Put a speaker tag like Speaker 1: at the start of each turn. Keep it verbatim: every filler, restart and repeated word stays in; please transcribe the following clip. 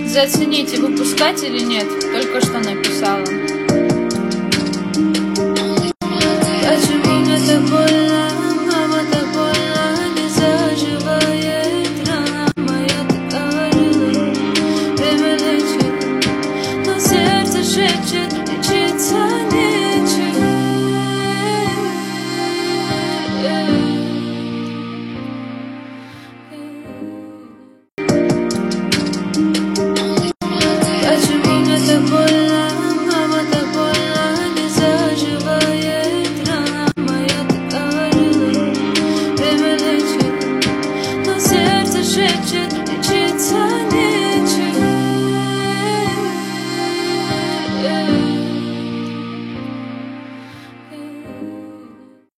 Speaker 1: Зацените, выпускать или нет? Только что написала. Почему мне так больно?